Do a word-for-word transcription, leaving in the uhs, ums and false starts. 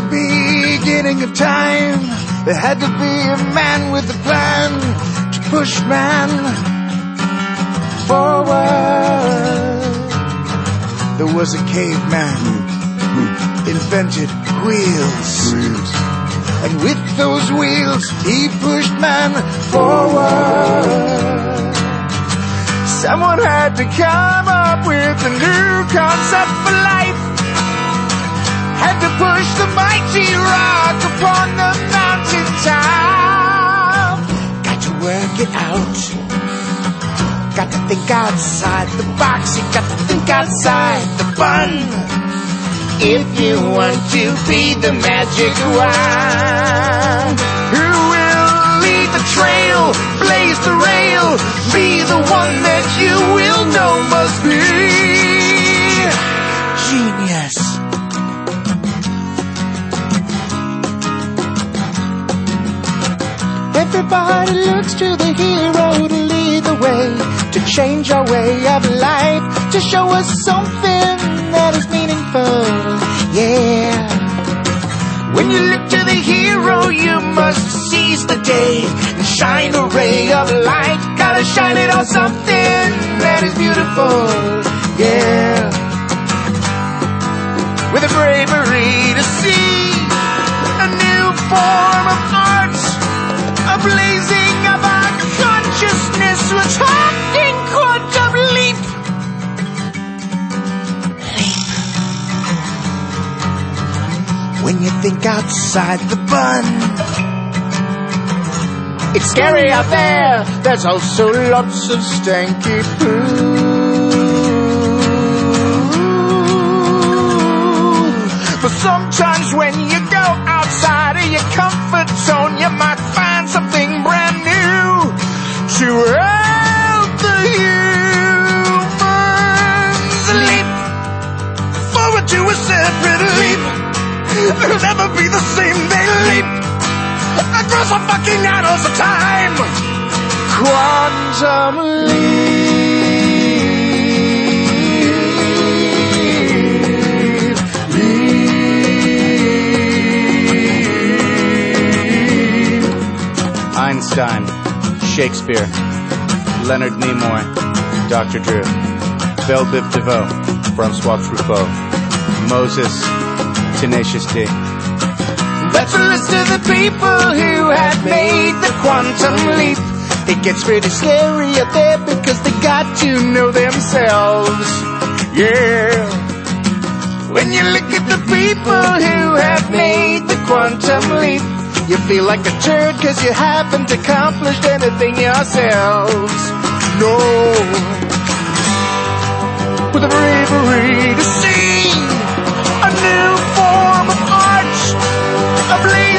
beginning of time, there had to be a man with a plan to push man forward. There was a caveman who invented wheels, and with those wheels he pushed man forward. Someone had to come up with a new concept for life, had to push the mighty rock upon the mountain top. Got to work it out, got to think outside the box, you got to think outside the bun, if you want to be the magic one. Who will lead the trail, blaze the rail, be the one that you will know must be genius. Everybody looks to the hero to lead the way, to change our way of life, to show us something that is meaningful, yeah. When you look to the hero, you must seize the day and shine a ray of light. Gotta shine it on something that is beautiful, yeah. With a bravery to see a new form of art, a blazing of our consciousness, we're talking quantum leap. Leap. When you think outside the bun, it's scary out there, there's also lots of stanky poo. But sometimes when you go outside of your comfort zone, you might find something brand new to help the humans leap forward to a separate leap. It'll never be the same, they leap across the fucking aisles of time. Quantum leap, leap. Einstein, Shakespeare, Leonard Nimoy, Doctor Drew, Belle Biv DeVoe, Francois Truffaut, Moses, Tenacious D. That's a list of the people who have made the quantum leap. It gets pretty scary out there because they got to know themselves, yeah. When you look at the people who have made the quantum leap, you feel like a turd because you haven't accomplished anything yourselves, no. With the bravery to see a new form of art, a blaze